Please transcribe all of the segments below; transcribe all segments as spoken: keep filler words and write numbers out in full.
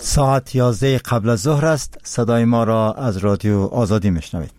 ساعت یازده قبل از ظهر است. صدای ما را از رادیو آزادی میشنوید.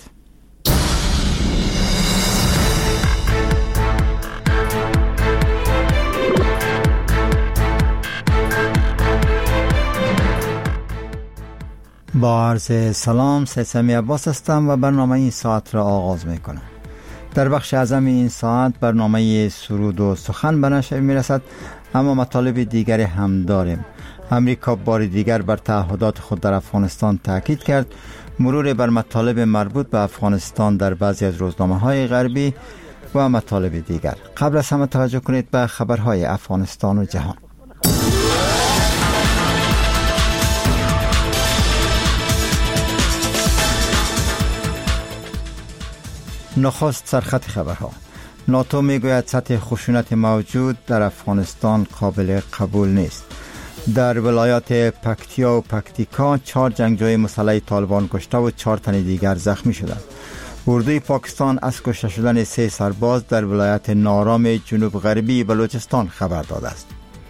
با عرض سلام، سیسمی عباس هستم و برنامه این ساعت را آغاز می کنم. در بخش اعظم این ساعت برنامه سرود و سخن به نشر می رسد، اما مطالب دیگری هم داریم. امریکا بار دیگر بر تعهدات خود در افغانستان تاکید کرد، مرور بر مطالب مربوط به افغانستان در بعضی از روزنامه‌های غربی و مطالب دیگر. قبل از همه توجه کنید به خبرهای افغانستان و جهان. نخست سرخط خبرها. ناتو میگوید سطح خشونت موجود در افغانستان قابل قبول نیست. در ولایات پکتیا و پکتیکا چهار جنگجوی مسلح طالبان کشته و چهار تن دیگر زخمی شدند. اردوی پاکستان از کشته شدن سه سرباز در ولایت نارام جنوب غربی بلوچستان خبر داده است.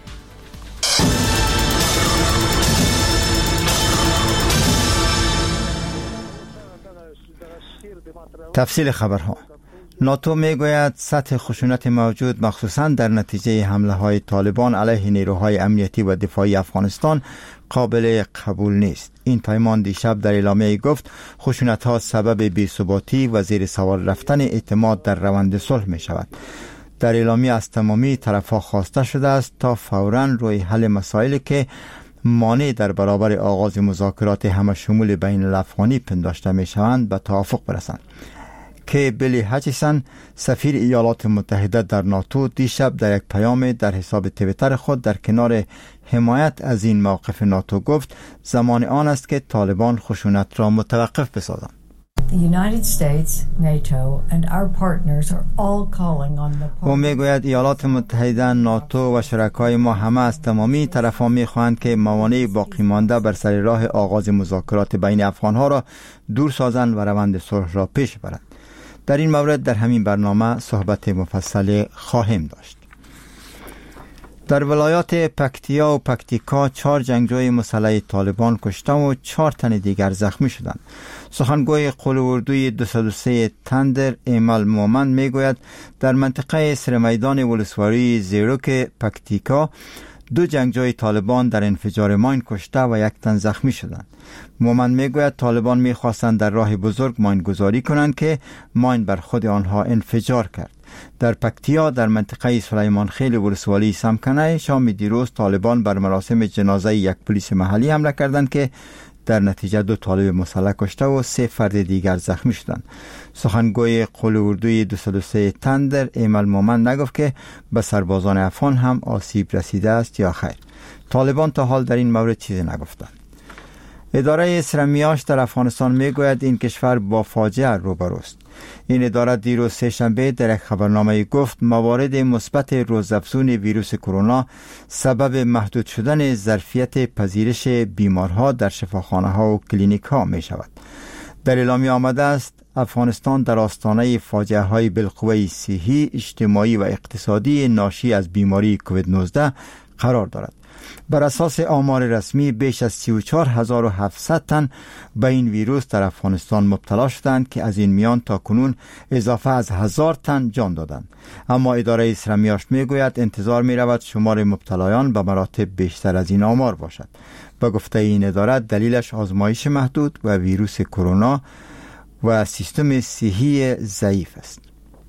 تفصیل خبرها. ناتو میگوید سطح خشونت موجود مخصوصاً در نتیجه حمله های طالبان علیه نیروهای امنیتی و دفاعی افغانستان قابل قبول نیست. این پیمان دیشب در اعلامیه گفت خشونت ها سبب بی‌ثباتی و زیر سوال رفتن اعتماد در روند صلح می شود. در اعلامیه از تمامی طرف‌ها خواسته شده است تا فوراً روی حل مسائلی که مانع در برابر آغاز مذاکرات همه شمول بین الافغانی پنداشته می شوند به توافق برسند. که بیلی هچیسن سفیر ایالات متحده در ناتو دیشب در یک پیام در حساب توییتر خود در کنار حمایت از این موقف ناتو گفت زمان آن است که طالبان خشونت را متوقف بسازند. او میگوید ایالات متحده، ناتو و شرکای ما همه از تمامی طرفان میخواهند که موانع باقی مانده بر سر راه آغاز مذاکرات بین افغانها را دور سازند و روند صلح را پیش برند. در این مورد در همین برنامه صحبت مفصل خواهیم داشت. در ولایات پکتیا و پکتیکا چهار جنگجوی مسلح طالبان کشته و چهار تن دیگر زخمی شدند. سخنگوی قول اردوی دویست و سه تندر ایمال مومن میگوید در منطقه سرمیدان ولسوالی زیروک پکتیکا دو جنگجوی طالبان در انفجار ماین کشته و یک تن زخمی شدند. مومن میگوید طالبان میخواستند در راه بزرگ ماین گذاری کنند که ماین بر خود آنها انفجار کرد. در پکتیا در منطقه سلیمان خیل ولسوالی سمکنه شام دیروز طالبان بر مراسم جنازه یک پلیس محلی حمله کردند که در نتیجه دو طالب مسلح کشته و سه فرد دیگر زخمی شدند. سخنگوی قول اردوی دویست و سه تندر ایمال مومن نگفت که به سربازان افغان هم آسیب رسیده است یا خیر. طالبان تا حال در این مورد چیزی نگفتند. اداره سرمیاش در افغانستان میگوید این کشور با فاجعه روبروست. این اداره دیروز سه شنبه در یک خبرنامه گفت موارد مثبت روزافزون ویروس کرونا سبب محدود شدن ظرفیت پذیرش بیمارها در شفاخانه ها و کلینیک ها می شود. در اعلامیه آمده است افغانستان در آستانه فاجعه های بالقوه صحی، اجتماعی و اقتصادی ناشی از بیماری کووید نوزده قرار دارد. بر اساس آمار رسمی بیش از سی و چهار هزار و هفتصد تن به این ویروس در افغانستان مبتلا شدند که از این میان تا کنون اضافه از هزار تن جان دادند. اما اداره سرمیاش میگوید انتظار می رود شمار مبتلایان به مراتب بیشتر از این آمار باشد. به گفته این اداره دلیلش آزمایش محدود و ویروس کرونا و سیستم صحی ضعیف است.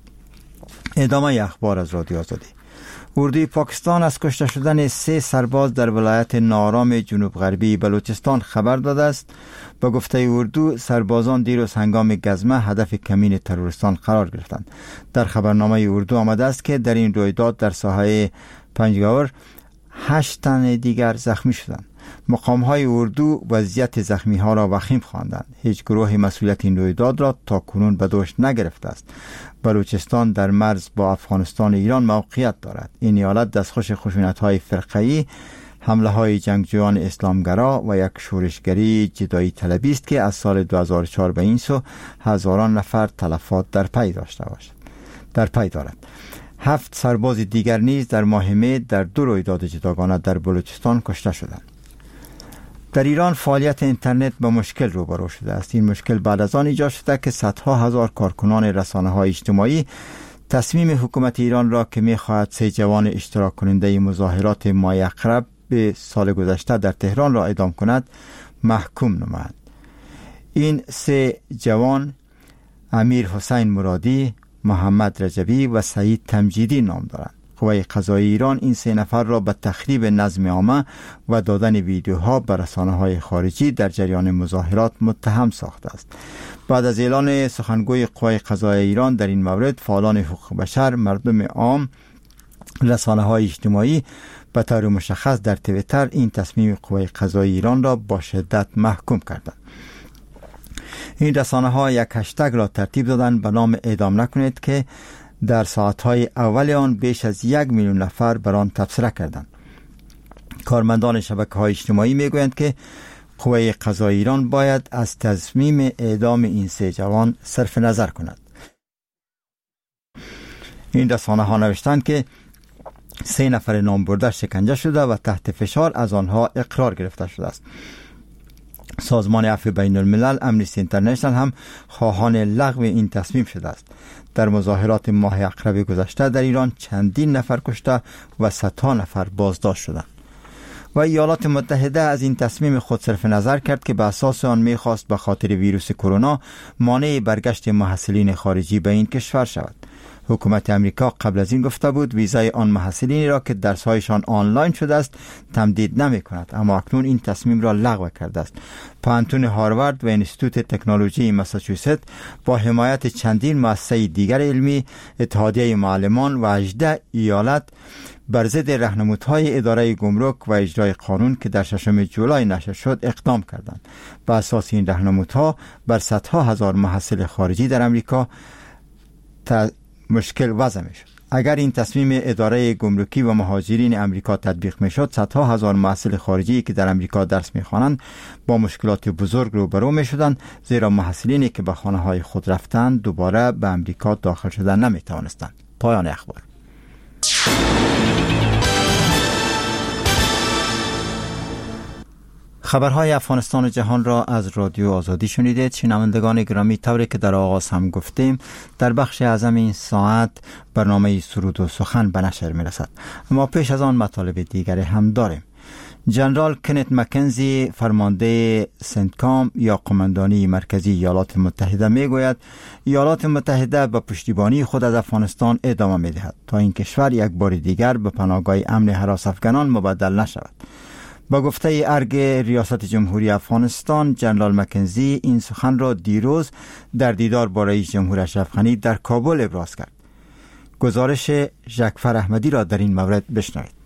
ادامه اخبار از رادیو آزادی. اردوی پاکستان از کشته شدن سه سرباز در ولایت نارام جنوب غربی بلوچستان خبر داده است. با گفته اردو سربازان دیروز هنگام گزمه هدف کمین تروریستان قرار گرفتند. در خبرنامه اردو آمده است که در این رویداد در ساحه پنجگاور هشت تن دیگر زخمی شدند. مقام‌های اردو وضعیت زخمی‌ها را وخیم خواندند. هیچ گروه مسئولیت این رویداد را تا کنون به دوش نگرفته است. بلوچستان در مرز با افغانستان و ایران موقعیت دارد. این ایالت دستخوش خشونت‌های فرقه‌ای، حمله‌های جنگجویان اسلامگرا و یک شورشگری جدایی طلبی است که از سال دو هزار و چهار به این سو هزاران نفر تلفات در پی داشته باشد. در پی دارد. هفت سرباز دیگر نیز در ماه می در دو رویداد جداگانه در بلوچستان کشته شدند. در ایران فعالیت اینترنت با مشکل روبرو شده است. این مشکل بعد از آن ایجاد شده که صدها هزار کارکنان رسانه‌های اجتماعی تصمیم حکومت ایران را که می‌خواهد سه جوان اشتراک کننده مظاهرات ماه اقرب به سال گذشته در تهران را اعدام کند محکوم نمایند. این سه جوان امیر حسین مرادی، محمد رجبی و سعید تمجیدی نام دارند. قوه قضایی ایران این سه نفر را به تخریب نظم عامه و دادن ویدیوها به رسانه‌های خارجی در جریان مظاهرات متهم ساخته است. بعد از اعلان سخنگوی قوه قضایی ایران در این مورد، فعالان حقوق بشر، مردم عام، رسانه‌های اجتماعی به طور مشخص در توییتر این تصمیم قوه قضایی ایران را با شدت محکوم کردند. این رسانه‌ها یک هشتگ را ترتیب دادند به نام اعدام نکنید که در ساعتهای اول آن بیش از یک میلیون نفر بر آن تبصره کردند. کارمندان شبکه‌های اجتماعی میگویند که قوه قضایی ایران باید از تصمیم اعدام این سه جوان صرف نظر کند. این رسانه‌ها نوشتند که سه نفر نامبرده شکنجه شده و تحت فشار از آنها اقرار گرفته شده است. سازمان عفو بین الملل امنیستی اینترنشنال هم خواهان لغو این تصمیم شده است. در مظاهرات ماه اقرب گذشته در ایران چندین نفر کشته و صدها نفر بازداشت شدند. و ایالات متحده از این تصمیم خود صرف نظر کرد که به اساس آن می‌خواست به خاطر ویروس کرونا مانع برگشت محصلین خارجی به این کشور شود. حکومت امریکا قبل از این گفته بود ویزای آن محصلینی را که درس‌هایشان آنلاین شده است تمدید نمی‌کند، اما اکنون این تصمیم را لغو کرده است. پانتون هاروارد و انستیتوت تکنولوژی ماساچوست با حمایت چندین مؤسسه دیگر علمی، اتحادیه معلمان و هجده ایالت بر ضد راهنمودهای اداره گمرک و اجرای قانون که در ششم جولای نشر شد اقدام کردند. بر اساس این راهنمودها بر صدها هزار محصل خارجی در امریکا تا مشکل وضع می شد. اگر این تصمیم اداره گمرکی و مهاجرین امریکا تطبیق می شد، صدها هزار محصل خارجی که در امریکا درس می خوانند با مشکلات بزرگ روبرو می شدند، زیرا محصلینی که به خانه های خود رفتند دوباره به امریکا داخل شدن نمی توانستند. پایان اخبار. خبرهای افغانستان و جهان را از رادیو آزادی شنیدید. شنوندگان گرامی، طوری که در آغاز هم گفتیم، در بخش اعظم این ساعت برنامه سرود و سخن به نشر می رسد. اما پیش از آن مطالب دیگری هم داریم. جنرال کنت مکنزی، فرمانده سنتکام یا قماندانی مرکزی ایالات متحده، می گوید ایالات متحده به پشتیبانی خود از افغانستان ادامه می دهد تا این کشور یک بار دیگر به پناهگاه امن هراس افغانان مبدل نشود. با گفته ارگ ریاست جمهوری افغانستان، جنرال مکنزی این سخن را دیروز در دیدار با رئیس جمهور اشرف غنی در کابل ابراز کرد. گزارش ژکفر احمدی را در این مورد بشنوید.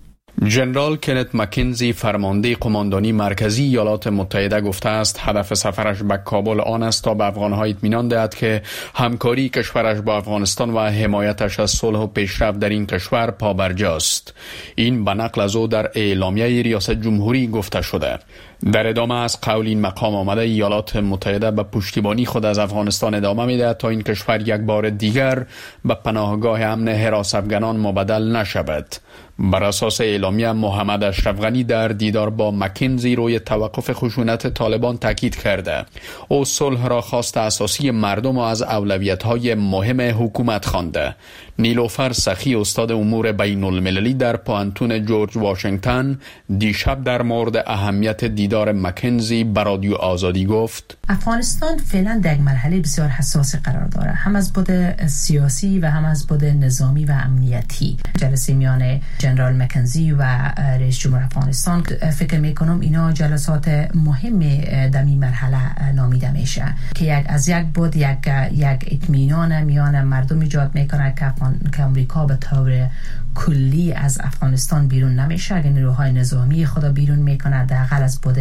جنرال کنت مکنزی، فرمانده قماندانی مرکزی ایالات متحده، گفته است هدف سفرش به کابل آن است تا به افغان‌ها اطمینان دهد که همکاری کشورش با افغانستان و حمایتش از صلح و پیشرفت در این کشور پابرجاست. این به نقل از او در اعلامیه ریاست جمهوری گفته شده. در ادامه از قول این مقام آمده ایالات متحده به پشتیبانی خود از افغانستان ادامه می‌دهد تا این کشور یک بار دیگر به پناهگاه امن هراس افغانان مبدل نشود. بر اساس اعلامیه، محمد اشرف غنی در دیدار با مکنزی روی توقف خشونت طالبان تاکید کرده. او صلح را خواست اساسی مردم و از اولویت‌های مهم حکومت خوانده. نیلوفر سخی، استاد امور بین المللی در پانتون جورج واشنگتن، دیشب در مورد اهمیت دیدار مکنزی به رادیو آزادی گفت: افغانستان فعلا در یک مرحله بسیار حساس قرار داره، هم از بود سیاسی و هم از بود نظامی و امنیتی. جلسه میان جنرال مکنزی و رئیس جمهور افغانستان، فکر میکنم اینا جلسات مهم در این مرحله نامیده میشه که یک از یک بود یک یک اطمینان میان مردم ایجاد میکنه که که امریکا به طور کلی از افغانستان بیرون نمیشه، اگر نیروهای نظامی خدا بیرون میکنه داخل از بود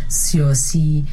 سیاسی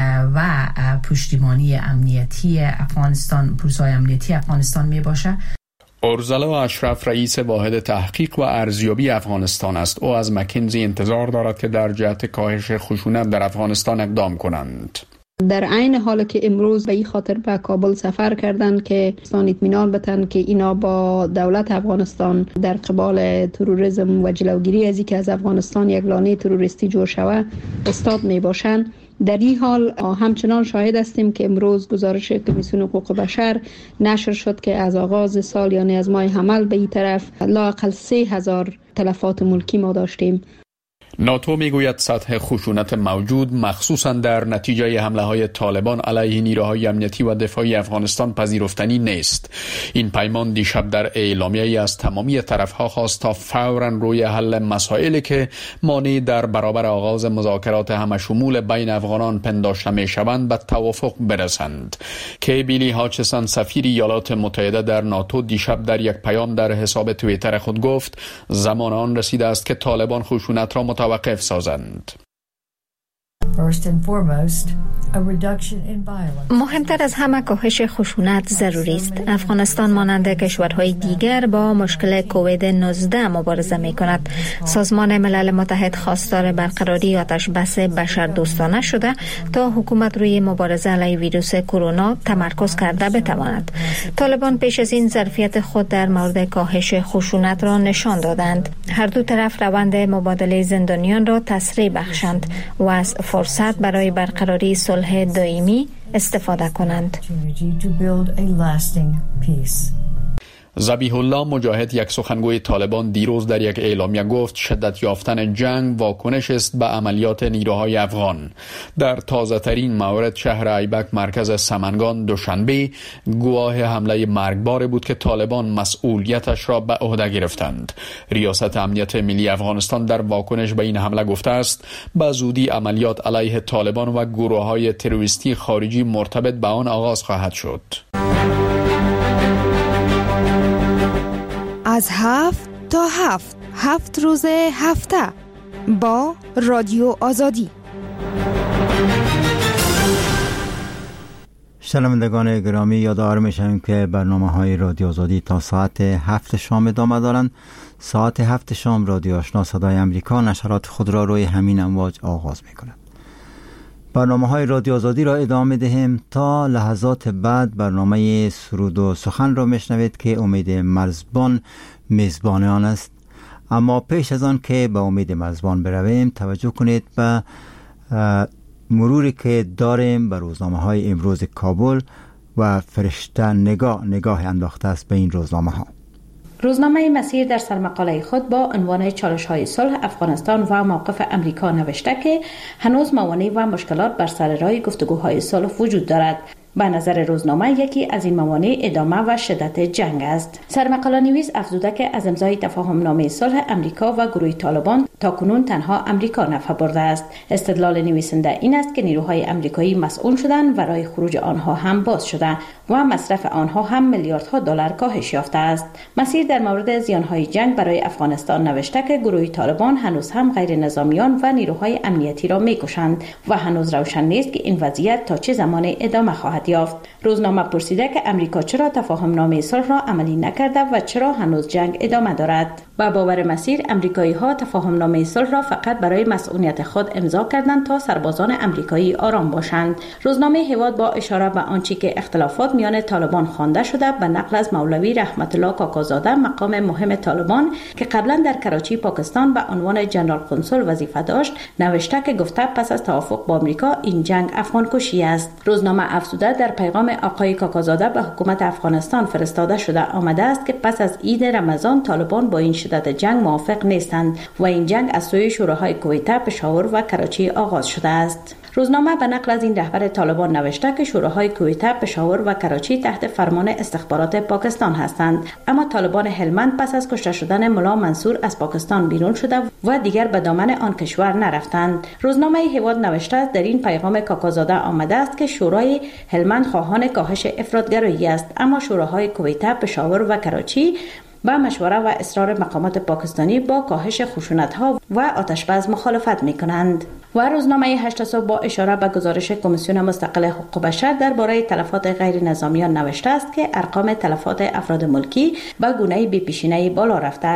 و پشتیبانی امنیتی افغانستان، پروسای امنیتی افغانستان میباشه. ارزلا اشرف رئیس واحد تحقیق و ارزیابی افغانستان است. او از مکنزی انتظار دارد که در جهت کاهش خشونت در افغانستان اقدام کنند. در عین حال که امروز به این خاطر به کابل سفر کردند که افغانستان اطمینان بدن که اینا با دولت افغانستان در قبال تروریسم و جلوگیری از اینکه از افغانستان یک لانه تروریستی جور شود استاد می باشند. در این حال همچنان شاهد هستیم که امروز گزارش کمیسیون حقوق بشر نشر شد که از آغاز سال یعنی از ماه حمل به این طرف لااقل سه هزار تلفات ملکی ما داشتیم. ناتو میگوید سطح خشونت موجود مخصوصا در نتیجه حمله های طالبان علیه نیروهای امنیتی و دفاعی افغانستان پذیرفتنی نیست. این پیمان دیشب در اعلامیه‌ای از تمامی طرفها خواست تا فوراً روی حل مسائلی که مانع در برابر آغاز مذاکرات همشمول بین افغانان پنداشته میشوند به توافق برسند. که بیلی هاچسن سفیر ایالات متحده در ناتو دیشب در یک پیام در حساب توییتر خود گفت زمان آن رسیده است که طالبان خشونت را متوقف سازند. مهمتر از همه کاهش خشونت ضروری است. افغانستان مانند کشورهای دیگر با مشکل کووید نوزده مبارزه می کند. سازمان ملل متحد خواستار برقراری آتش بس بشردوستانه شده تا حکومت روی مبارزه علیه ویروس کرونا تمرکز کرده بتواند. طالبان پیش از این ظرفیت خود در مورد کاهش خشونت را نشان دادند. هر دو طرف روند مبادله زندانیان را تسریع بخشند و از فرصت برای برقراری صلح دائمی استفاده کنند. ذبیح الله مجاهد یک سخنگوی طالبان دیروز در یک اعلامیه گفت شدت یافتن جنگ واکنش است به عملیات نیروهای افغان. در تازه ترین مورد شهر ایبک مرکز سمنگان دوشنبه گواه حمله مرگباری بود که طالبان مسئولیتش را به عهده گرفتند. ریاست امنیت ملی افغانستان در واکنش به این حمله گفته است به زودی عملیات علیه طالبان و گروه‌های تروریستی خارجی مرتبط به آن آغاز خواهد شد. از هفت تا هفت هفت روز هفته با رادیو آزادی. شنوندگان گرامی یادآور میشم که برنامه های رادیو آزادی تا ساعت هفت شام ادامه دارند. ساعت هفت شام رادیو آشنا صدای امریکا نشرات خود را روی همین امواج آغاز میکند. برنامه های رادیو آزادی را ادامه دهیم. تا لحظات بعد برنامه سرود و سخن را میشنوید که امید مرزبان میزبان آن است. اما پیش از آن که به امید مرزبان برویم توجه کنید به مروری که داریم به روزنامه های امروز کابل و فرشته نگاه نگاه انداخته است به این روزنامه ها. روزنامه مسیر در سرمقاله خود با عنوان چالش‌های صلح افغانستان و موقف امریکا نوشته که هنوز موانع و مشکلات بر سر راه گفتگوهای صلح وجود دارد. به نظر روزنامه یکی از این موانع ادامه و شدت جنگ است. سرمقاله نویس افزوده که از امضای تفاهم نامه صلح امریکا و گروه طالبان تاکنون تنها امریکا نفع برده است. استدلال نویسنده این است که نیروهای امریکایی مسئول شدند و راه خروج آنها هم باز شده و مصرف آنها هم میلیاردها دلار کاهش یافته است. مسیر در مورد زیانهای جنگ برای افغانستان نوشته که گروه طالبان هنوز هم غیر نظامیان و نیروهای امنیتی را میکشند و هنوز روشن نیست که این وضعیت تا چه زمان ادامه خواهد یافت. روزنامه پرسیده که امریکا چرا تفاهم نامه صلح را عملی نکرده و چرا هنوز جنگ ادامه دارد. با باور مسیر امریکایی ها تفاهم نامه صلح را فقط برای مسئولیت خود امضا کردند تا سربازان امریکایی آرام باشند. روزنامه هواد با اشاره به آنچه که اختلافات میان طالبان خوانده شده به نقل از مولوی رحمت الله کاکازاده مقام مهم طالبان که قبلا در کراچی پاکستان به عنوان جنرال کنسول وظیفه داشت نوشته که گفته پس از توافق با امریکا این جنگ افغان کشی است. روزنامه افزوده در پیغام آقای کاکازاده به حکومت افغانستان فرستاده شده آمده است که پس از عید رمضان طالبان با این شدت جنگ موافق نیستند و این جنگ از سوی شوراهای کویته، پشاور و کراچی آغاز شده است. روزنامه به نقل از این رهبر طالبان نوشته که شوراهای کویته، پشاور و کراچی تحت فرمان استخبارات پاکستان هستند، اما طالبان هلمند پس از کشته شدن ملا منصور از پاکستان بیرون شده و دیگر به دامن آن کشور نرفتند. روزنامه هواد نوشته در این پیغام کاکازاده آمده است که شورای هلمند خواهان کاهش افراطگرایی است، اما شوراهای کویته، پشاور و کراچی با مشوره و اصرار مقامات پاکستانی با کاهش خشونت‌ها و آتش‌بس مخالفت می‌کنند. و روزنامه هشت صبح با اشاره به گزارش کمیسیون مستقل حقوق بشر درباره تلفات غیر نظامیان نوشته است که ارقام تلفات افراد ملکی به گونه بی‌پیشینه‌ای بالا رفته است.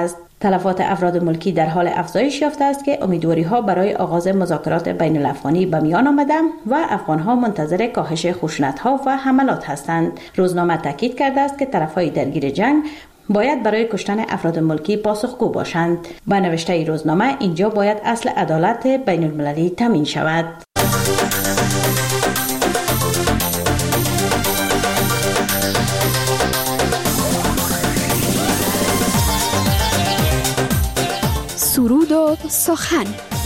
تلفات افراد ملکی در حال افزایش یافته است که امیدواری‌ها برای آغاز مذاکرات بین الافغانی به میان آمده و افغان‌ها منتظر کاهش خشونت‌ها و حملات هستند. روزنامه تاکید کرده است که طرف‌های درگیر جنگ باید برای کشتن افراد ملکی پاسخگو باشند. با نوشته روزنامه اینجا باید اصل عدالت بین المللی تامین شود. سرود و سخن.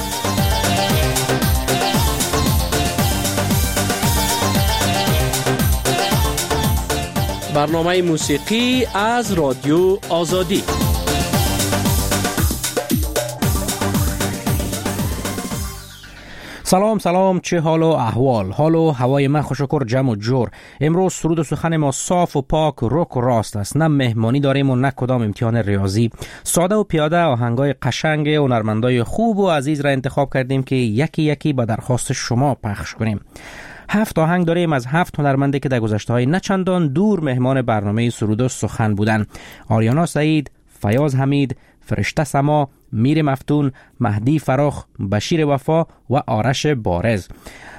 برنامه موسیقی از رادیو آزادی. سلام سلام، چه حال و احوال؟ حال و هوای من خوشکر جمع و جور. امروز سرود و سخن ما صاف و پاک، رک و راست است. نه مهمانی داریم و نه کدام امتحان ریاضی. ساده و پیاده آهنگای قشنگ و هنرمندای خوب و عزیز را انتخاب کردیم که یکی یکی با درخواست شما پخش کنیم. هفت آهنگ داریم از هفت هنرمنده که در گذشته‌های نچندان دور مهمان برنامه سرود و سخن بودند. آریانا سعید، فیاض حمید، فرشته سما، میر مفتون، مهدی فراخ، بشیر وفا و آرش بارز.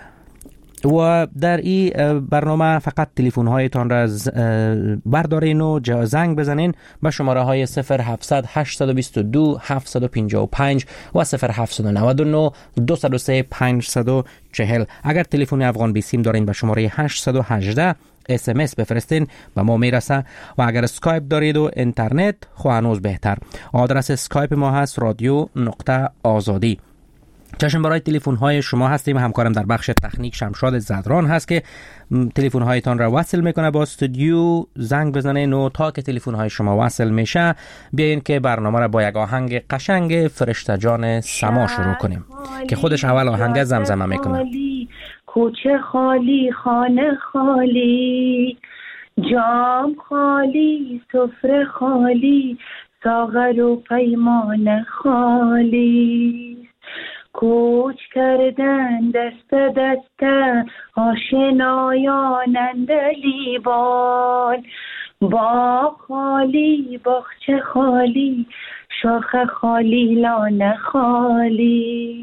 و در این برنامه فقط تلفن هایتان را بردارین و زنگ بزنین به شماره های صفر هفتصد هشتصد و بیست و دو هفتصد و پنجاه و پنج و صفر هفتصد و نود و نه دویست و سه پانصد و چهل. اگر تلفن افغان بیسیم دارین به شماره هشتصد و هجده اس ام اس بفرستین به ما میرسه. و اگر اسکایپ دارید و اینترنت خو هنوز بهتر. آدرس اسکایپ ما هست رادیو نقطه آزادی. چشم برای تلفن های شما هستیم. همکارم در بخش تکنیک شمشاد زدران هست که تلفن هایتان را وصل میکنه با استودیو. زنگ بزنین و تا که تلفن های شما وصل میشه بیاین که برنامه را با یک آهنگ قشنگ فرشته جان سما شروع کنیم که خودش اول آهنگ زمزمه میکنه. کوچه خالی، خانه خالی، جام خالی، سفره خالی، ساغر و پیمان خالی. کوچ کردن دست دست آشنایان اندلیبان، با خالی، باغچه خالی، شاخ خالی، لانه خالی.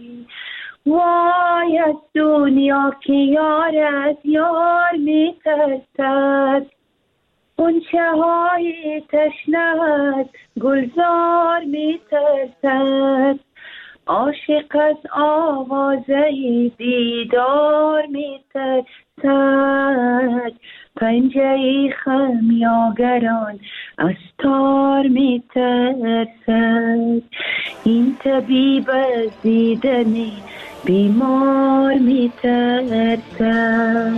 وای از دنیا که یار از یار می ترسد، غنچه های تشنه گلزار می ترسد. عاشق از آوازه دیدار می ترسد، پنجه خمیاگران از تار می ترسد. این طبیب از دیدنی بیمار می ترسد.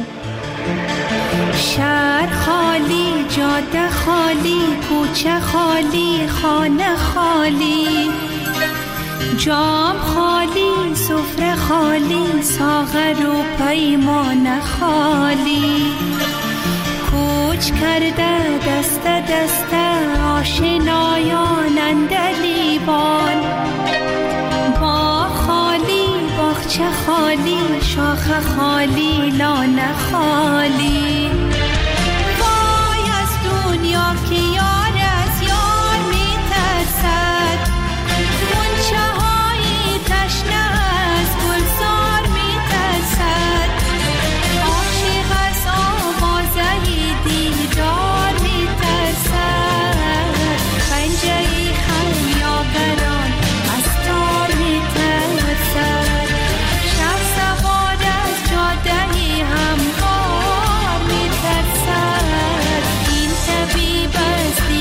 شهر خالی، جاده خالی، کوچه خالی، خانه خالی، جام خالی، سفره خالی، ساغر و پیمان خالی. کوچ کرده دست دست آشنایان اندلیبان، با خالی، باغچه خالی، شاخ خالی، لانه خالی. وای از دنیا که یار از یار می ترسد، غنچه های تشنه از گلزار می ترسد. عاشق از آوازه دیدار می ترسد، پنجه خمیاگران از تار می ترسد. شب سوار از جاده هموار می ترسد. این طبیب از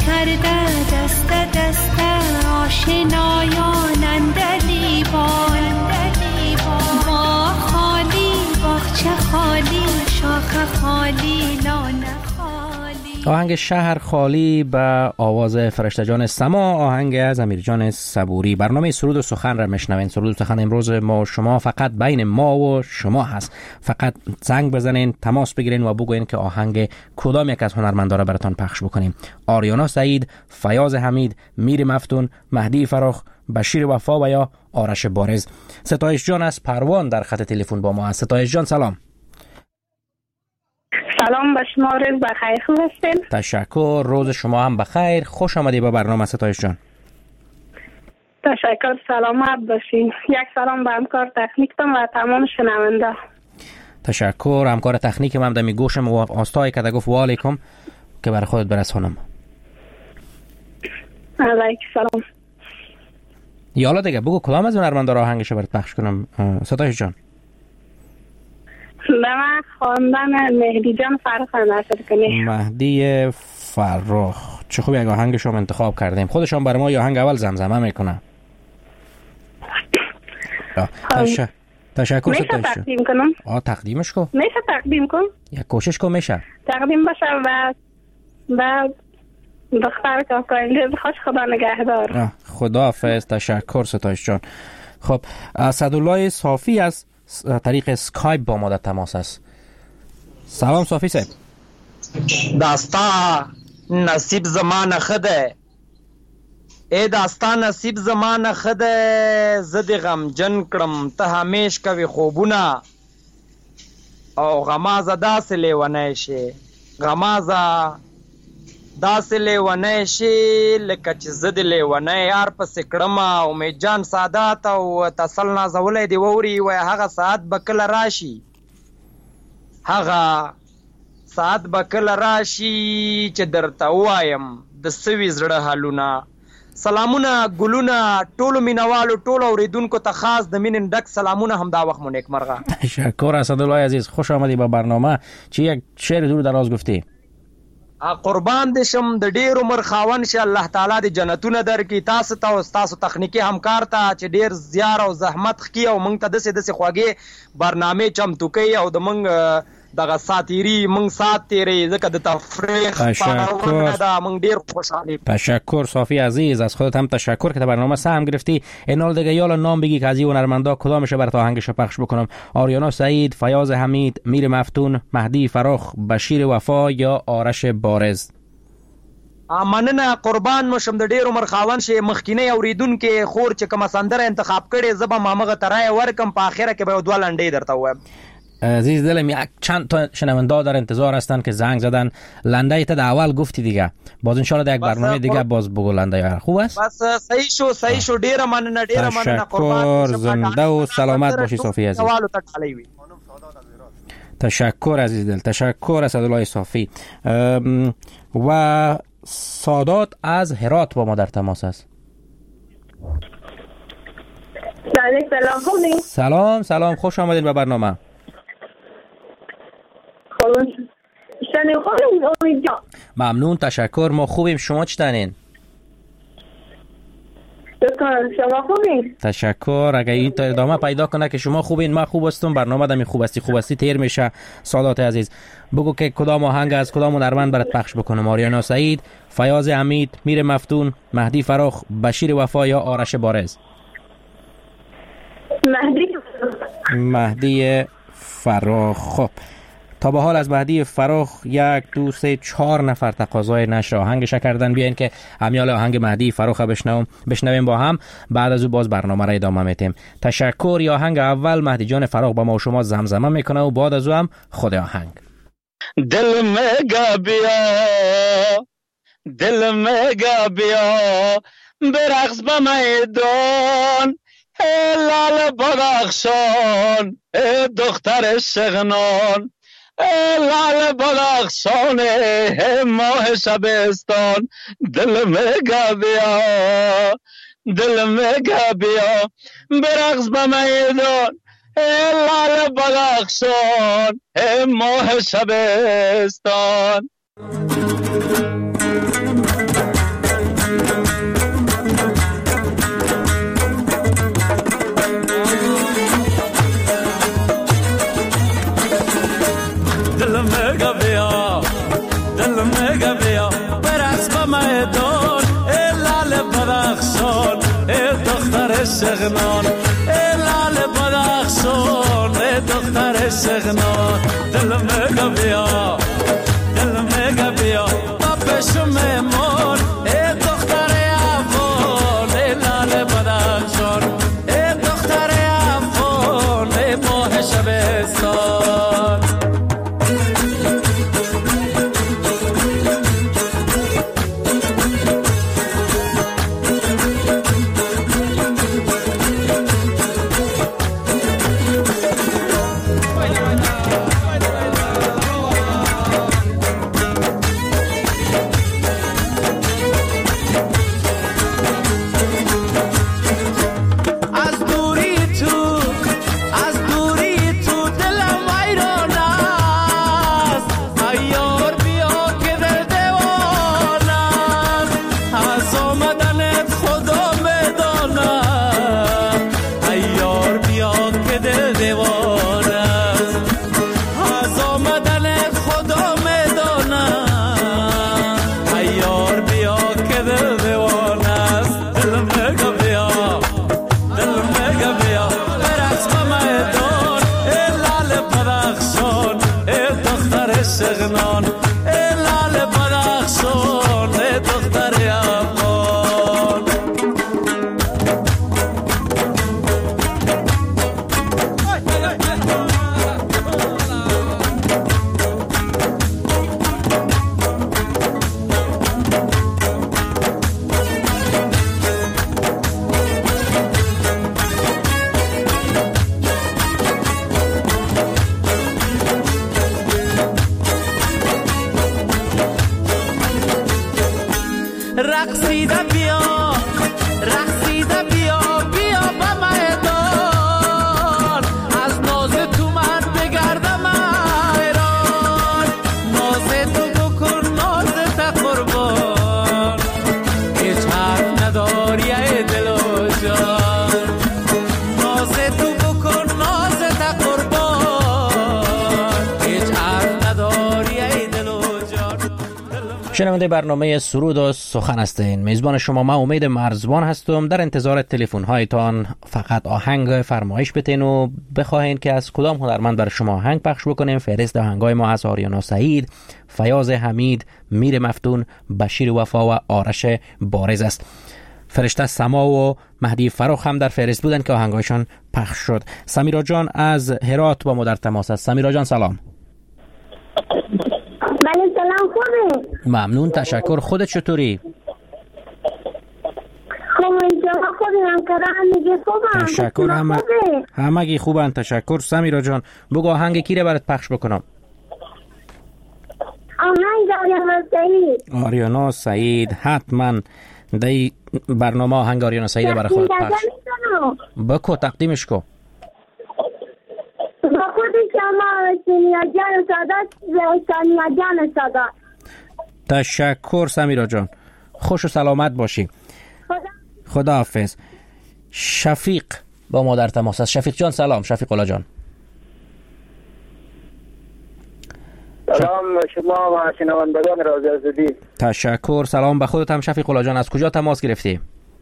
کرده دست دست آشنایان اندلیبان با خالی باغچه خالی شاخ خالی لانه خالی. آهنگ شهر خالی به آواز فرشته جان سما، آهنگ از امیر جان صبوری. برنامه سرود و سخن را میشنوین. سرود و سخن امروز ما و شما فقط بین ما و شما هست. فقط زنگ بزنین، تماس بگیرین و بگوین که آهنگ کدام یک از هنرمندا را براتون پخش بکنیم. آریانا سعید، فیاض حمید، میر مفتون، مهدی فراخ، بشیر وفا و یا آرش بارز. ستایش جان از پروان در خط تلفن با ما است. ستایش جان سلام. سلام به شما، روز بخیر، خوب هستین؟ تشکر، روز شما هم بخیر. خوش آمدی به برنامه ستایش جان. تشکر، سلامت باشین. یک سلام به همکار تکنیکتون و تمام شنونده. تشکر. همکار تکنیک من دمی گوشم و آستای که گفت و علیکم که برای خودت برسونم. علیک سلام. یالا دیگه بگو کدام از هنرمندا را آهنگش برات پخش کنم ستایش جان؟ به من خواندن مهدی جان فراخ نشد کنی. مهدی فراخ چه خوب یک آهنگش هم انتخاب کردیم. خودشان برای ما آهنگ اول زمزمه میکنه. تش... تشکر میشه ستایش. تقدیم کنم؟ آه تقدیمش کن. میشه تقدیم کن؟ یک کوشش کن. میشه تقدیم باشه و بعد دختر کاکایلی خوش خدا نگهدار. خدا حافظ. تشکر ستایش جان. خب اسدالله صافی از طریق اسکایپ با ما در تماس است. سلام صافی صاحب. داستا نصیب زمان خده ای داستا نصیب زمان خده زدی غم جن کړم ته همیش کوي خوبونه او غمازه داسې لیونی شي غمازه داسې لیونی شي لکه چې زه د لیونی یار پسې کړم. امید جان سادات او تسل نازولی دی ووري وایي هغه ساعت به کله راشي هغه ساعت به کله راشي چې درته ووایم د سوي زړه حالونه. سلامونه ګلونه ټولو مینوالو ټولو اوریدونکو ته خاص د مینې ډک سلامونه. همدا وخت مو نیکمرغه. تشکر اسدالله عزیز، خوش آمدی به برنامه. چی یک شعر دور دراز گفتی؟ قربان دې شم د ډیر عمر خاون شه الله تعالی د جنتونه درکې تاسو ته او تاسو تخنیکی همکار ته چې ډیر زیار او زحمت خکې او موږ ته دسه دسه خواږه برنامه چمتو کوي او د موږ دغه ساتيري موږ سات تیرې ځکه د تفریح تشکر دا موږ ډیر خوشحالي. تشکر صافی عزیز، از خودت هم تشکر که برنامه سهم گرفتی. اینال دیگه یالا نام بگی که از این هنرمندا کدامشه برات آهنگش پخش بکنم. آریانا سعید، فیاض حمید، میر مفتون، مهدی فراخ، بشیر وفا یا آرش بارز؟ مننه قربان مشم د ډیر عمر خاون شه مخکینه اوریدونکو خور چې کوم سندره انتخاب کړي زبا مامغه ترای ورکم په اخره کې به دوه لنډې درته وایم. عزیز دلم یک چند تا شنونده در انتظار هستن که زنگ زدن. لنده تا اول گفتی دیگه، باز ان شاء الله در یک برنامه دیگه باز بگو لنده یار. خوب است؟ بس صحیح شو صحیح شو. ډیر مننه ډیر مننه قربان. تشکر، زنده و سلامت باشی صافی عزیز. تشکر عزیز دل. تشکر اسدالله صافی. و سادات از هرات با ما در تماس است. سلام سلام سلام، خوش آمدید به برنامه. ممنون، تشکر. ما خوبیم، شما چطورین؟ شما خوبین؟ تشکر. اگه این ادامه پیدا کنه که شما خوبین ما خوب هستم، برنامه دمی خوب هستی خوب هستی تیر میشه. سادات عزیز بگو که کدام آهنگ از کدام هنرمند برات پخش بکنم؟ آریانا سعید، فیاض حمید، میر مفتون، مهدی فراخ، بشیر وفا یا آرش بارز؟ مهدی مهدی فراخ. خب تا به حال از مهدی فراخ یک دو سه چهار نفر تقاضای نشر آهنگش کردن. بیاین که همیال آهنگ مهدی فراخ بشنویم بشنویم با هم، بعد از او باز برنامه را ادامه میتیم. تشکر. یا آهنگ اول مهدی جان فراخ با ما و شما زمزمه میکنه و بعد از او هم خود آهنگ. دل مگا بیا دل مگا بیا برقص به میدان لال بدخشان دختر شغنان لال بدخشان ماه شبستان. دل مگا بیا دل مگا بیا برقص به میدان لال بدخشان ماه شبستان. شغنان دل میگه بیا دل میگه بیا با پشم مون ای دختر افغان ای لال بدخشان ای دختر افغان ای ماه شبستان شغنان ای لال بدخشان ای دختر افغان رقصیده بیا رقصیده بیا بیا به میدان از ناز تو من بگردم ایران ناز تو بکن ناز تا قربان هیچ حرف نداری ای دل و جان ناز تو بکن ناز تا قربان هیچ حرف نداری ای دل و جان. شنونده برنامه سرود و سخن هستین. میزبان شما ما امید مرزبان هستم. در انتظار تلفن هایتان فقط آهنگ فرمایش بتین و بخواین که از کدام هنرمند بر شما آهنگ پخش بکنیم. فهرست آهنگای ما از آریانا سعید، فیاض حمید، میر مفتون، بشیر وفا و آرش بارز است. فرشته سما و مهدی فراخ هم در فهرست بودن که آهنگایشان پخش شد. سمیرا جان از هرات با ما در تماس است. سمیرا جان سلام. بله سلام خوبه. ممنون تشکر. خودت چطوری؟ خوب انشالله خوبی هم کردم میگه خوبم. تشکر. همه همگی خوبن تشکر. سمیرا جان بگو آهنگ کی رو برات پخش بکنم؟ آهنگ آریانا سعید. آریانا سعید حتما دی برنامه آهنگ آریانا سعید برای خودت پخش بکو تقدیمش کو. با خود شما سینیا جان سادات سانیا جان سادات. تشکر سمیرا جان. خوش و سلامت باشی. خدا خداحافظ. شفیق با ما در تماس است. شفیق جان سلام. شفیق اولا جان سلام شما و شنوندگان رادیو آزادی. تشکر. سلام به خودت هم شفیق اولا جان. از کجا تماس گرفتی؟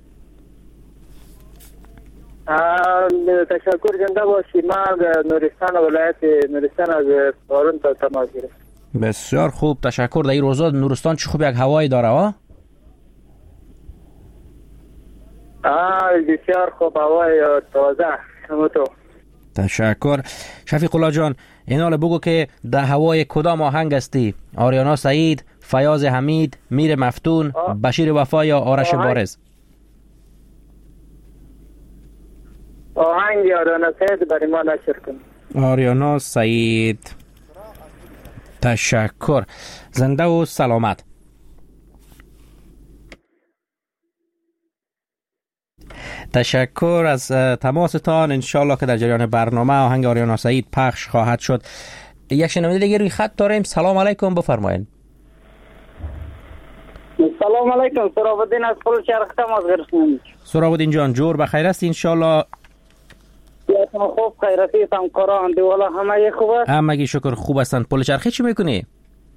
تشکر زنده باشی. من نورستان ولایت نورستان از بارون تا تماس گرفتم. بسیار خوب تشکر. در این روزا نورستان چه خوب یک هوایی داره ها؟ آه بسیار خوب هوای تازه همونطور. تشکر. شفیق الله جان این حال بگو که در هوای کدام آهنگ هستی؟ آریانا سعید، فیاض حمید، میر مفتون، آه. بشیر وفا یا آرش آهنگ. بارز؟ آهنگ آریانا سعید برای ما نشر کن. آریانا سعید. تشکر. زنده و سلامت. تشکر از تماستان. انشالله که در جریان برنامه آهنگ آریانا سعید پخش خواهد شد. یک شنونده دیگه روی خط داریم. سلام علیکم بفرمایید. سلام علیکم. سراب الدین از پلچرخ تماس گرفتم. سراب الدین جان جور بخیر است انشالله. یا خوب خیراتی همکاران دیوالا همه خوبه؟ همگی شکر خوب هستن. پلچرخی چی میکنی؟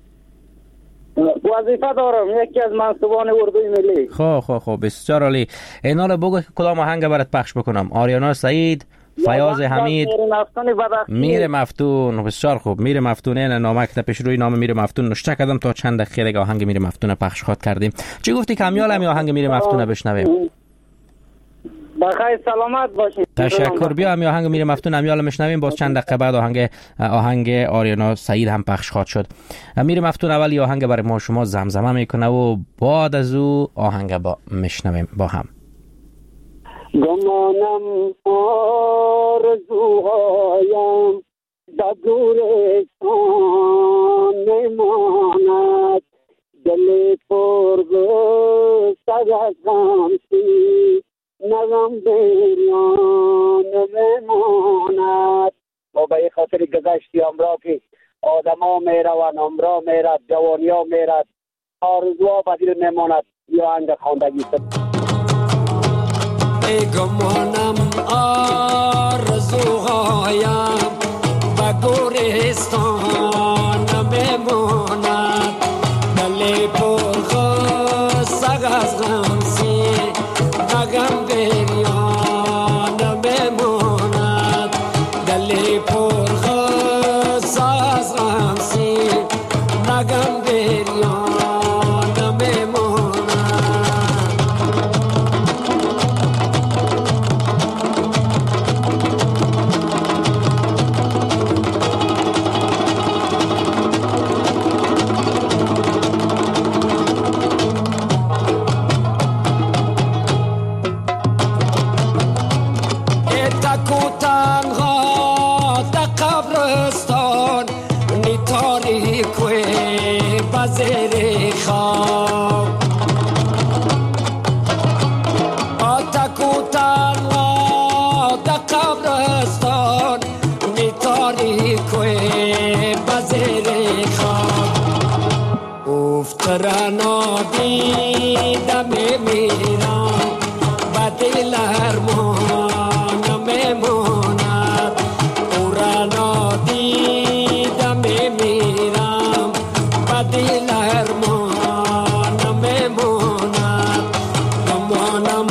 وظیفه دارم یکی از منصوبان اردوی ملی. خب خب خب بسیار عالی. اینال بگو که کدام آهنگ برات پخش بکنم؟ آریانا سعید، فیاض حمید، میر مفتون. بسیار خوب، میر مفتون. این نامک تا پیش روی نام میر مفتون نشته کردم تا چند دقیقه دیگه آهنگ میر مفتون پخش خواهد کردیم. چی گفتی کامیال؟ هم آهنگ میر مفتون بشنویم. بخیر سلامت باشید. تشکر. بیا هم آهنگ میر مفتون امیال میشنویم، باز چند دقیقه بعد آهنگ آهنگ آریانا سعید هم پخش خواهد شد. میر مفتون اولی آهنگ برای ما شما زمزمه میکنه و بعد از او آهنگ با میشنویم با هم. گمانم آرزوهایم در گورستان میماند، دل پر غصه از غم سی نغم بریان میماند. و به خاطر گذشتی امرا که آدم ها میروند، امرا میرد، جوانی ها میرد، آرزوها بدیل میماند. یا آهنگ خواندگی است. ای گمانم آرزوهایم به گورستان میماند، دل پر غصه از غم سی نغم بریان میماند، دل پر غصه از غم سی نغم بریان میماند. زیر خواب آتک و تنها در قبرستان می تاریک و بزیر خواب افترنا دیدم میمیرم و دل ارمان میماند، او را نادیدم میمیرم دل ارمان میماند. گمانم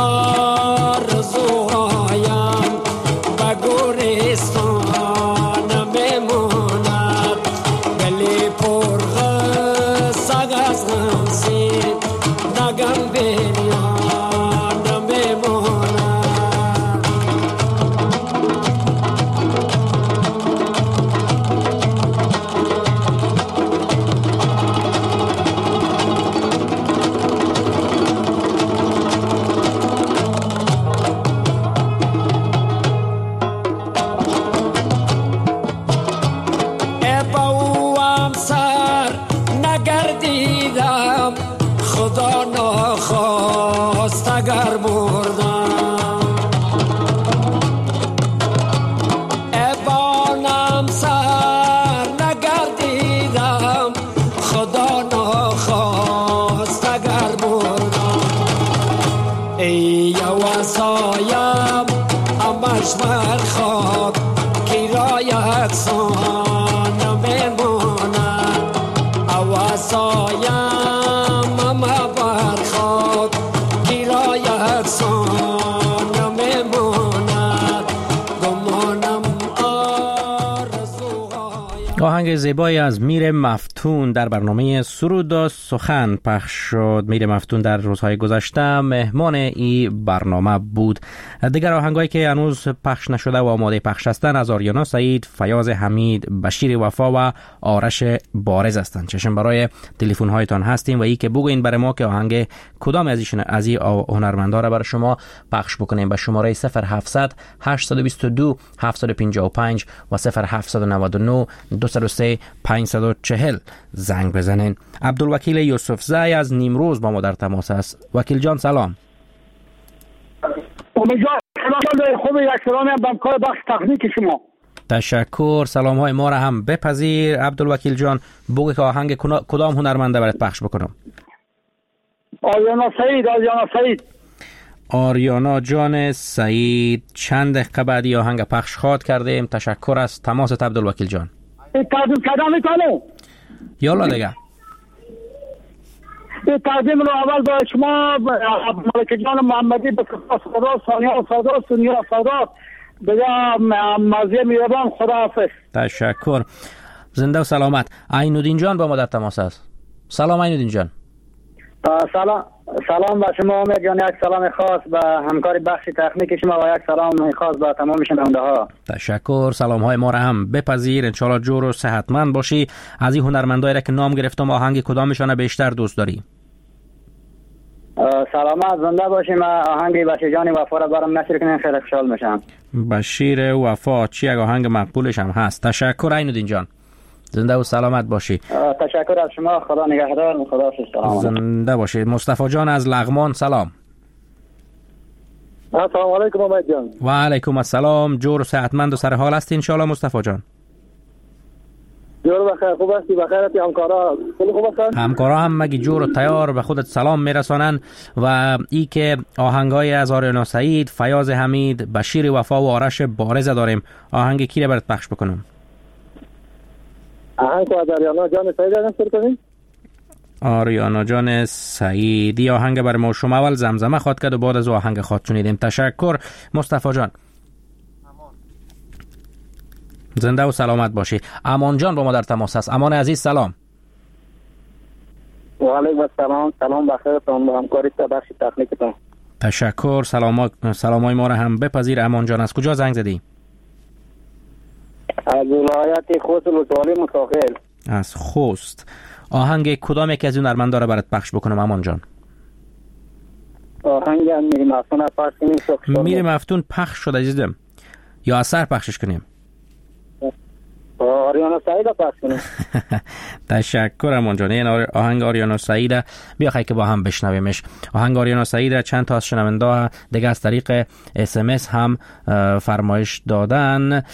آرزوهایم به گورستان میماند، دل پر غصه از غم سی نغم بریان میماند. خدا نخواست اگر مردم، ابانم سر نگردیدم، خدا نخواست اگر مردم. ای وصایم امش بر خاک کی را یکسان میماند، وصایم آهنگ زیبایی از میر مفتون در برنامه سرود و سخن پخش شد. میر مفتون در روزهای گذشته مهمان این برنامه بود. دیگر آهنگایی که هنوز پخش نشده و آماده پخش هستند از آریانا سعید، فیاض حمید، بشیر وفا و آرش بارز هستند. چشم برای تلفن هایتان هستیم و ای که بگوین برای ما که آهنگ کدام از ایشون از این هنرمندا را برای شما پخش بکنیم. به شماره صفر هفتصد هشتصد و بیست و دو هفتصد و پنجاه و پنج و صفر هفتصد و نود و نه دویست و سه پانصد و چهل زنگ بزنین. عبدالوکیل یوسف زای از نیمروز با ما در تماس است. وکیل جان سلام. امیدوارم خوب یک سلامی هم به کار بخش تکنیک شما. تشکر. سلام های ما را هم بپذیر. عبدالوکیل جان بگو که آهنگ کدام هنرمنده برات پخش بکنم؟ آریانا سعید. آریانا سعید آریانا جان سعید چند دقیقه بعدی آهنگ پخش خواهد کردیم. تشکر از تماست عبدالوکیل جان. تقدیم کردن میکنه یالا دیگه تقدیم رو اول با شما ملک جان محمدی به خدا خدا ثانیه و صدا سنیا صدا دیگه مازی میربان خداحافظ. تشکر. زنده و سلامت. عینالدین جان با ما در تماس است. سلام عینالدین جان. سلام سلام به شما امید جان، یک سلام خاص به همکار بخش تکنیک شما و یک سلام خاص به تمام شنونده ها. تشکر. سلام های ما را هم بپذیر. انشالله جور و صحتمند باشی. از این هنرمندایی را که نام گرفتم آهنگ کدامشان بیشتر دوست داری؟ سلامت زنده باشیم. آهنگ بشیر جان وفا را برام نشر کنین خیلی خوشحال میشم. بشیر وفا چی یک آهنگ مقبولش هم هست. تشکر عینالدین جان. زنده و سلامت باشی. تشکر از شما. خدا نگهدار. خدا سلام. زنده باشی. مصطفی جان از لغمان سلام. السلام علیکم امید جان. و علیکم السلام. جور و صحتمند و سر حال هستی ان شاء الله مصطفی جان؟ جور بخیر. خوب هستی؟ بخیرتی؟ همکارا خیلی خوب هستن؟ همکارا هم مگی جور و تیار به خودت سلام میرسانن و ای که آهنگای از آریانا سعید، فیاض حمید، بشیر وفا و آرش بارز داریم. آهنگ کی را برات پخش بکنم؟ آهنگ از آریانا جان سعید نشر کنین؟ آریانا جان سعیدی آهنگ بر ما شما اول زمزمه خواد کرد و بعد از آهنگ خواد شنیدیم. تشکر مصطفی جان. زنده و سلامت باشی. امان جان با ما در تماس است. امان عزیز سلام. و علیکم السلام. سلام بخیرتون با همکاریت بخش تکنیکتون. تشکر. سلام سلامای ما را هم بپذیر. امان جان از کجا زنگ زدی؟ از ولایت خوست ولسوالی متاخر. از خوست. آهنگ کدام یکی از این هنرمندا را برات پخش بکنم امان جان؟ آهنگ میری مفتون پخش کنیم. میری مفتون پخش شد عزیزم یا اثر پخشش کنیم؟ آریانا سعید پخش کنیم. تشکر امان جان. این آهنگ آریانا سعید بیا خیلی که با هم بشنویمش. آهنگ آریانا سعید چند تا از شنونده دیگه از طریق اس ام اس هم فرمایش دادن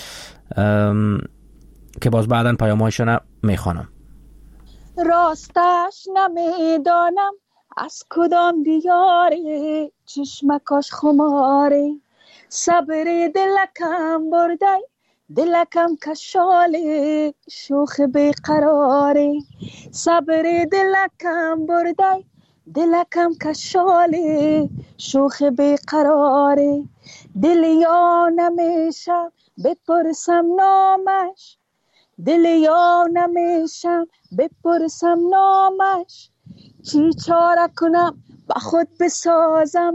که باز بعداً پیام‌هایشون میخوانم. راستش نمیدانم از کدام دیاری چشمکاش خماری صبر دلکم بردی دلکم کشالی شوخ بیقراری صبر دلکم بردی دلکم کشالی شوخ بیقراری دل یا نمیشم بپرسم نامش دل یا نمیشم بپرسم نامش چی چاره کنم با خود بسازم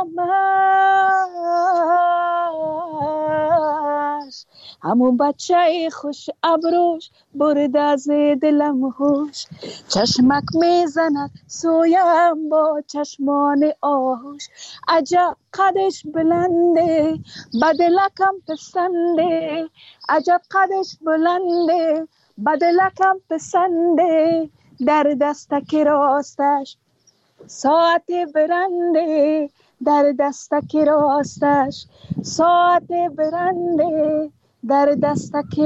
رامش همون بچه خوش ابروش برد از دلم هوش چشمک میزند سویم با چشمان آهوش عجب قدش بلنده بدلکم پسنده عجب قدش بلنده بدلکم پسنده در دستک راستش ساعت برنده در دستک راستش ساعت برنده در دستک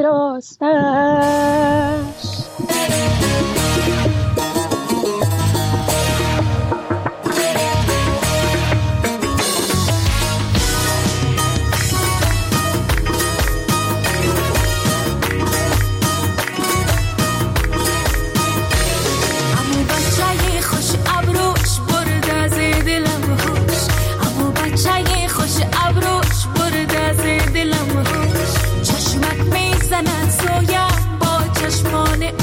راستش چشمک میزند سویم با چشمان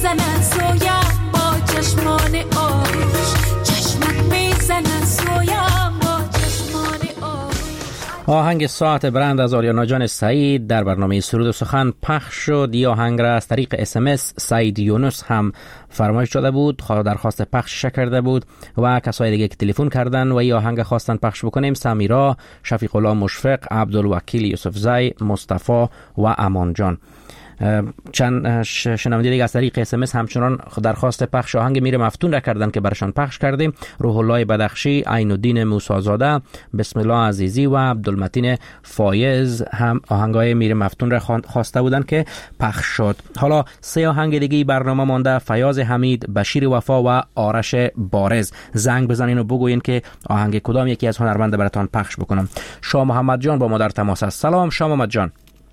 میزند سویم با چشمان آغوش، چشمک میزند سویم با چشمان آغوش. آهنگ ساعت برند از آریانا جان سعید در برنامه سرود و سخن پخش شد. یا آهنگ را از طریق اس ام اس سعید یونس هم فرمایش داده بود، درخواست پخش کرده بود و کسای دیگه که تلفن کردن و یا آهنگ خواستن پخش بکنیم: سمیرا، شفیق الله مشفق، عبدالوکیل یوسفزی، مصطفی و امان جان. چند شنونده دیگه از طریق اس ام اس همچنان درخواست پخش آهنگ میر مفتون را کردن که برشان پخش کردیم. روح الله بدخشی، عین الدین موسی زاده، بسم الله عزیزی و عبدالمتین فایز هم آهنگای میر مفتون را خواسته بودن که پخش شد. حالا سه آهنگ دیگه برنامه مانده: فیاض حمید، بشیر وفا و آرش بارز. زنگ بزنین و بگوین که آهنگ کدام یکی از هنرمنده براتون پخش بکنم. شاه محمد جان با ما در تماس است. سلام شاه محمد جان.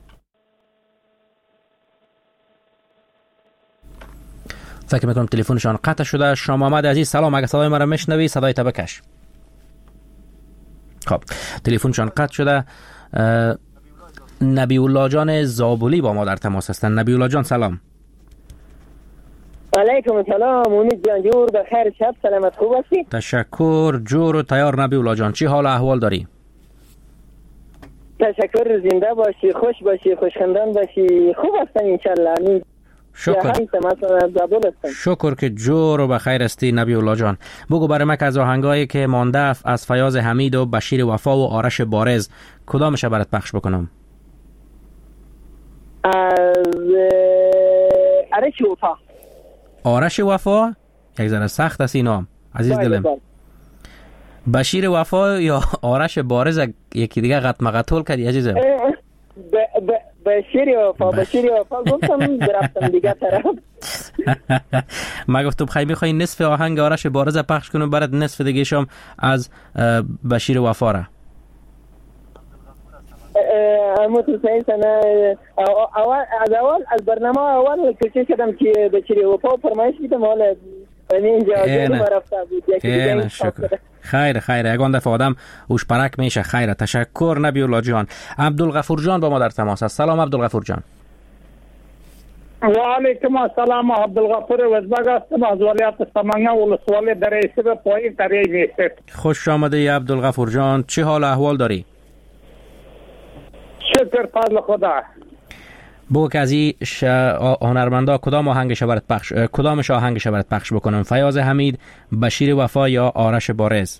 فکر میکنم تلفنشان قطع شده. شاه محمد عزیز سلام، اگه صدای مرا میشنوی صدای تا بکش. خب تلفنشان قطع شده. نبی الله جان زابلی با ما در تماس هستند. نبی الله جان سلام. علیکم السلام. امید جان جور بخیر، شب سلامت، خوب هستی؟ تشکر، جور و تیار. نبی الله جان چی حال احوال داری؟ تشکر، زنده باشی، خوش باشی، خوشخندان باشی، خوب هستم ان شاء الله. شکر شکر که جور و بخیر استی نبی الله جان. بگو برای من که از آهنگایی که مانده از فیاض حمید و بشیر وفا و آرش بارز کدامش برات پخش بکنم؟ از آرش وفا. آرش وفا یک ذره سخت است این نام عزیز دلم. بشیر وفا یا آرش بارز یکی دیگه قط مقتول کردی عزیزم. ب ب بشیر وفا بشیر وفا گفتم برفتم دیگه طرف. ما گفتم خیلی میخوایی نصف آهنگ آرش بارز پخش کنم برات نصف دیگه شام از بشیر وفا را. اما تو سعی سنه اول از اول از برنامه اول کوشش کردم که بشیر وفا فرمایش بدم، حالا اینجا ما رفته بود یکی شکر. خیر خیر، یگان دفعه آدم اوش پرک میشه. خیر، تشکر نبی الله جان. عبدالغفور جان با ما در تماس است. سلام عبدالغفور جان. و علیکم السلام. عبدالغفور وزبگ هستم از ولایت سمنگه ولسوالی در ایسب پایین تریه میستید. خوش آمده ای عبدالغفور جان. چی حال احوال داری؟ شکر فضل خدا. بگو که از این ش... هنرمندا کدام آهنگش برات پخش کدامش آهنگش برات پخش بکنم؟ فیاض حمید، بشیر وفا یا آرش بارز؟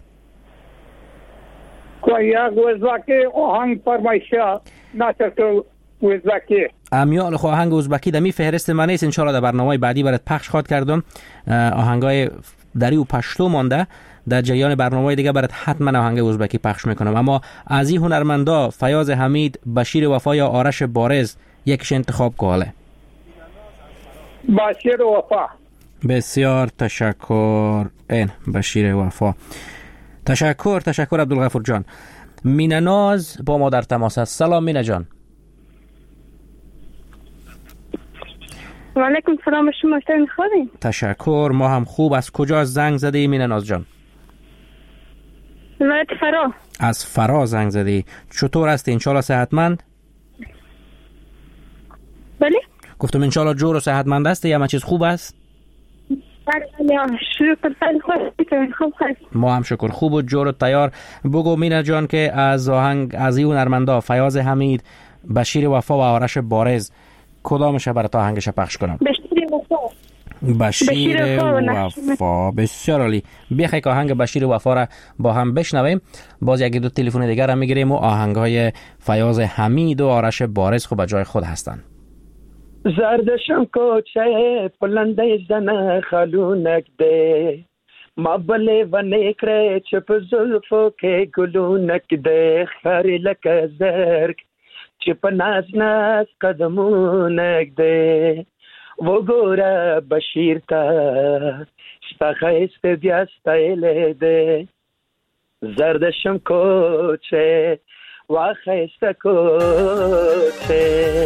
کوی یک وزبکی آهنگ فرمایشه ناصر که وزبکی امیال خو آهنگ ازبکی دمی فهرست من نیست. انشالله در برنامه بعدی برات پخش خواهد کردم. آهنگای دری و پشتو مانده، در جریان برنامه دیگه برات حتما آهنگ ازبکی پخش میکنم. اما از این هنرمندا فیاض حمید، بشیر وفا یا آرش بارز یکش انتخاب کاله؟ بشیر وفا. بسیار تشکر. این بشیر وفا. تشکر تشکر عبدالغفور جان. مینه ناز با ما در تماس است. سلام مینه جان. و علیکم السلام. شما چطور خوبین؟ تشکر، ما هم خوب. از کجا زنگ زدی مینه ناز جان؟ ولایت فرا. از فرا زنگ زدی. چطور هستی؟ انشالله صحتمند؟ بله؟ گفتم انشالله جور و صحتمند هستی؟ یا همه چیز خوب است؟ ما هم شکر خوب و جور و تیار. بگو مینه جان که از آهنگ از این هنرمندا فیاض حمید، بشیر وفا و آرش بارز کدامش برات آهنگش پخش کنم؟ بشیر وفا. بشیر وفا. بسیار عالی. بخوای که آهنگ بشیر وفا را با هم بشنویم. باز یکی دو تلفن دیگر را میگیریم و آهنگای فیاض حمید و آرش بارز خوب جای خود هستن. زردشم کوچه پلنده زنه خلونک ده، ما بله و نکره چپ زلفو که گلونک ده، خاری لکه زرگ چپ ناز ناز قدمونک ده. و گوره بشیر تا ستا خیست بیا ستایل ده. زردشم کوچه و خیست کوچه.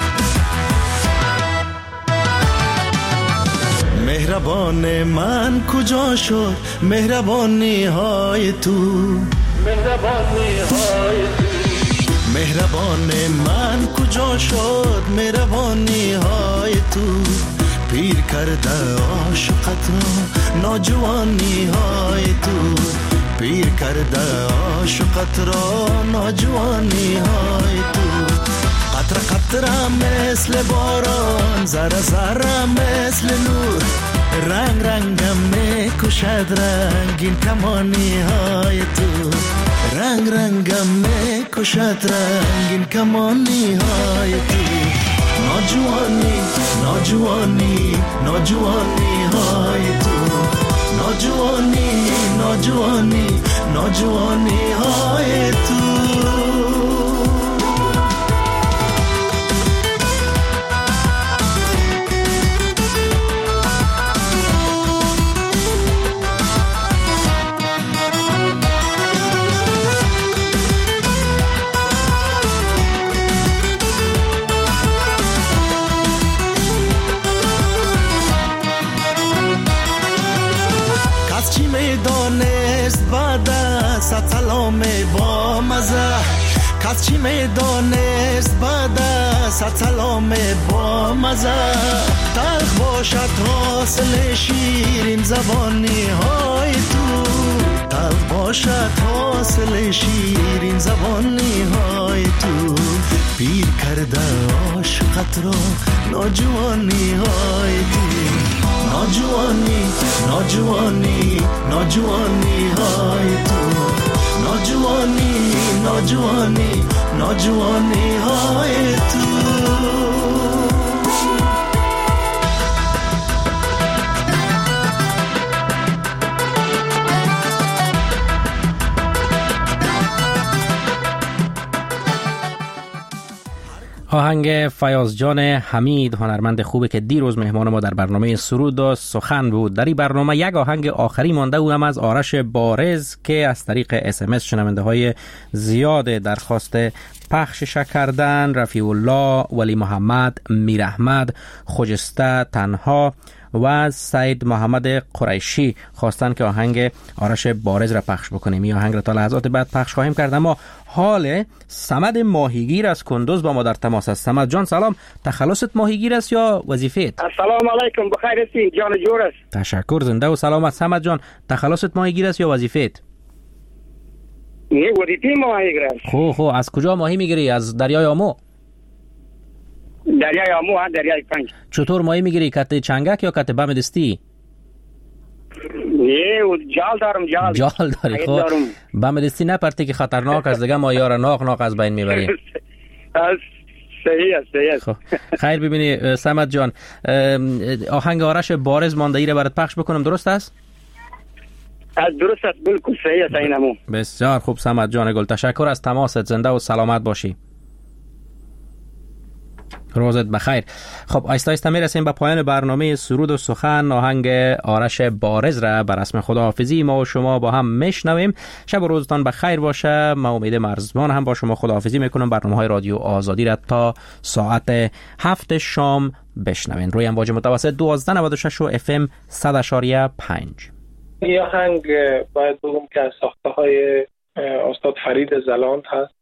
مهربان من کجا شد مهربانی های تو مهربانی های تو مهربان من کجا شد مهربانی های تو پیر کرده عاشقت را ناجوانی های تو پیر کرده عاشقت را ناجوانی های تو قطره قطره مثل باران ذره ذره مثل نور رنگ رنگم میکشد رنگین کمانی های تو رنگ رنگم میکشد رنگین کمانی های تو ناجوانی ناجوانی ناجوانی های تو ناجوانی ناجوانی ناجوانی های تو سلام با مزه کس چی میدانست بعد از سلام با مزه تلخ باشد حاصل شیرین زبانی های تو تلخ باشد حاصل شیرین زبانی های تو پیر کرده عاشقت را ناجوانی های تو ناجوانی ناجوانی ناجوانی های تو ناجوانی ناجوانی ناجوانی های تو آهنگ فیاض جان حمید هنرمند خوبه که دیروز مهمان ما در برنامه سرود و سخن بود. در این برنامه یک آهنگ آخری مانده اونم از آرش بارز که از طریق اس ام اس شنونده های زیاد درخواست پخشش کردن. رفیع الله، ولی محمد، میر احمد، خجسته تنها و سید محمد قریشی خواستن که آهنگ آرش بارز را پخش بکنیم. این آهنگ را تا لحظات بعد پخش خواهیم کرد. اما حال صمد ماهیگیر از کندوز با ما در تماس است. صمد جان سلام، تخلصت ماهیگیر است یا وظیفت؟ السلام علیکم، بخیر هستی؟ جان جور است. تشکر، زنده و سلامت. صمد جان تخلصت ماهیگیر است یا وظیفت؟ نه، وظیفه ماهیگیر است. خو خو از کجا ماهی میگیری؟ از دریای آمو؟ دریای آمو ها، دریای پنج. چطور ماهی میگیری؟ کت چنگک یا کت بم دستی؟ نه، جال دارم. جال جال داری؟ خب بم دستی نپرتی که خطرناک است دیگه، ما یار ناق ناق از بین میبری. صحیح است، صحیح است. خب خیر، ببینی صمد جان، آهنگ آرش بارز مانده ای را برات پخش بکنم، درست است؟ درست است، بالکل صحیح است. اینمو بسیار خوب صمد جان گل، تشکر از تماست. زنده و سلامت باشی. روزت بخیر. خب آیسته آیسته میرسیم به پایان برنامه سرود و سخن. آهنگ آرش بارز را بر اسم خداحافظی ما و شما با هم میشنویم. شب و روزتان بخیر باشه. من امید مرزبان هم با شما خداحافظی میکنم. برنامه‌های رادیو آزادی را تا ساعت هفت شام بشنوین روی امواج متوسط دوازده نود و شش و اف ام صد و پنج. این آهنگ باید بگم که از ساخته های استاد فرید زلاند هست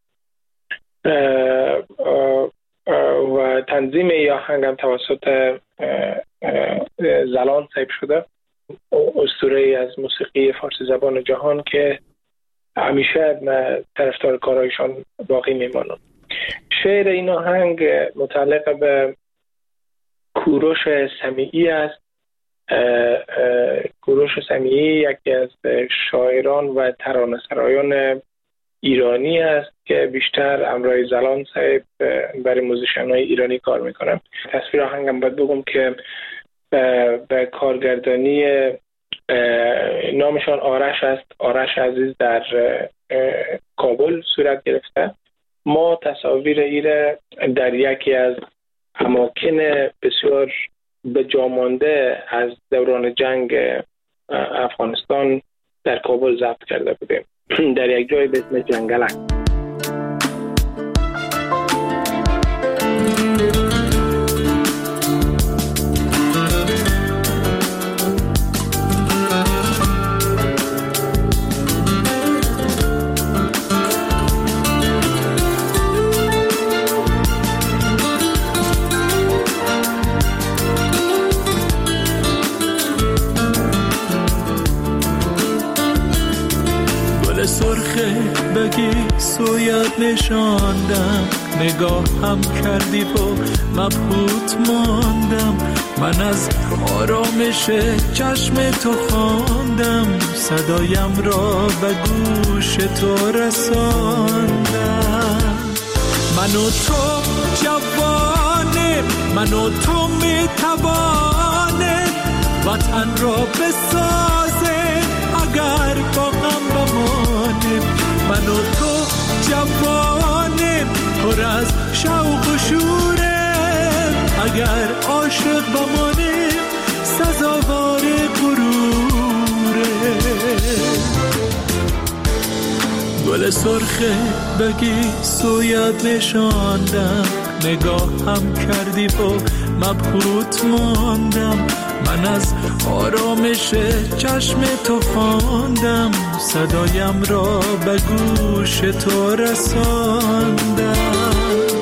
و تنظیم این آهنگ هم توسط زلاند صاحب شده، اسطوره‌ای از موسیقی فارسی زبان جهان که همیشه طرفدار کارایشان باقی میمانم. شعر این آهنگ متعلق به کوروش سمیعی است. کوروش سمیعی یکی از شاعران و ترانه‌سرایان ایرانی است که بیشتر همراه زلاند صاحب برای موزیشن‌های ایرانی کار میکنم. تصویر آهنگم باید بگم که به کارگردانی نامشان آرش است، آرش عزیز، در کابل صورت گرفته. ما تصاویر ایره در یکی از اماکن بسیار به جا مانده از دوران جنگ افغانستان در کابل ضبط کرده بودیم، در یک جای به اسم جنگلک. بگی سویت نشاندم، نگاه هم کردی و مبهوت ماندم. من از آرامش چشم تو خواندم، صدایم را به گوش تو رساندم. من و تو جوانه، من و تو میتوانه وطن را بسازه اگر با هم بمانه. من و تو جوانه پر از شوق و شوره، اگر عاشق بمانه سزاوار غروره. گل سرخه بگی سویت نشاندم، نگاه هم کردی و مبهوت ماندم. من از آرامش چشم تو خواندم، صدایم را به گوش تو رساندم.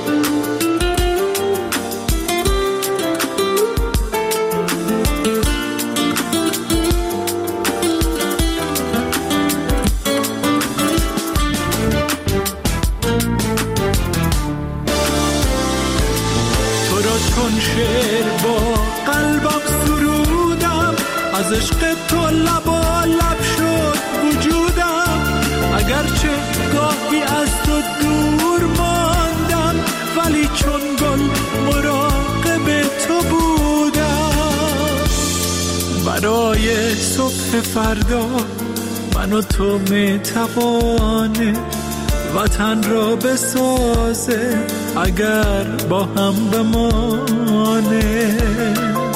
شعر با قلبم سرودم، از عشق تو لبا لب شد وجودم. اگرچه گاهی از تو دور ماندم، ولی چون گل مراقب تو بودم. برای صبح فردا من و تو میتوانه وطن را بسازه اگر با هم بمانه.